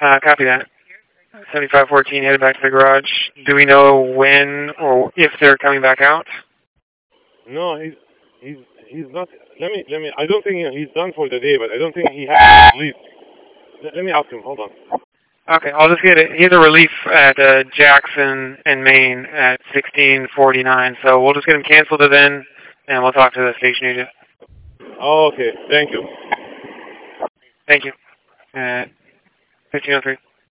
Copy that. 7514 headed back to the garage. Do we know when or if they're coming back out? No, he's not. Let me. I don't think he's done for the day, but I don't think he has to leave. Let me ask him. Hold on. Okay, I'll just get it. He's a relief at Jackson and Maine at 1649, so we'll just get him canceled to then, and we'll talk to the station agent. Oh, okay. Thank you. Thank you. 1503.